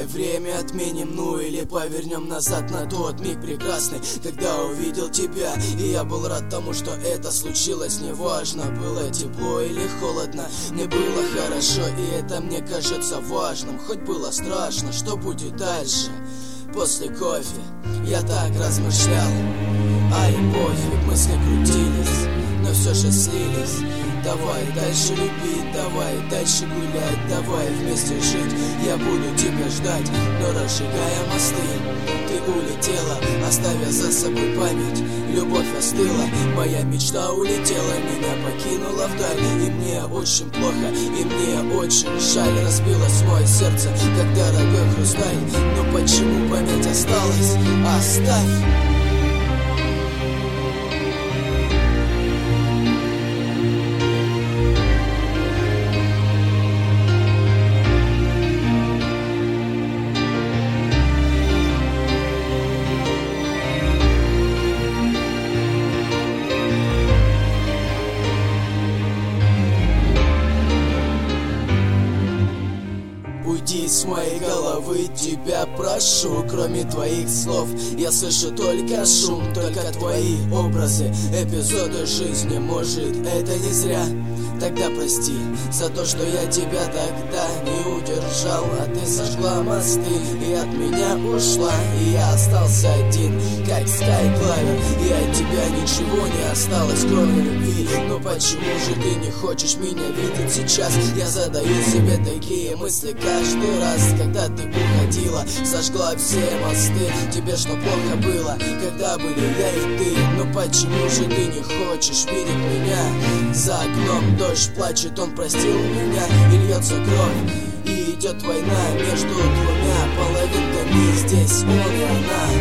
Давай время отменим, ну или повернем назад на тот миг прекрасный, когда увидел тебя. И я был рад тому, что это случилось. Неважно, было тепло или холодно, мне было хорошо, и это мне кажется важным. Хоть было страшно, что будет дальше. После кофе я так размышлял, ай, пофиг, мысли крутились, но все же слились. Давай дальше любить, давай дальше гулять, давай вместе жить. Я буду тебя ждать, но разжигая мосты, ты улетела, оставя за собой память. Любовь остыла, моя мечта улетела, меня покинула вдаль. И мне очень плохо, и мне очень жаль. Разбилось мое сердце, как дорогой хрусталь. Но почему память осталась? Оставь. Уйди с моей головы, тебя прошу. Кроме твоих слов я слышу только шум, только твои образы, эпизоды жизни. Может, это не зря? Тогда прости за то, что я тебя тогда не удержал. А ты сожгла мосты и от меня ушла, и я остался один, как Скайклавер. И от тебя ничего не осталось, кроме любви. Но почему же ты не хочешь меня видеть сейчас? Я задаю себе такие мысли каждый раз, когда ты уходила, сожгла все мосты. Тебе что, плохо было, когда были я и ты? Но почему же ты не хочешь видеть меня? За окном дождь плачет, он простил меня, и льется кровь, и идет война между двумя половинками. Здесь он и она.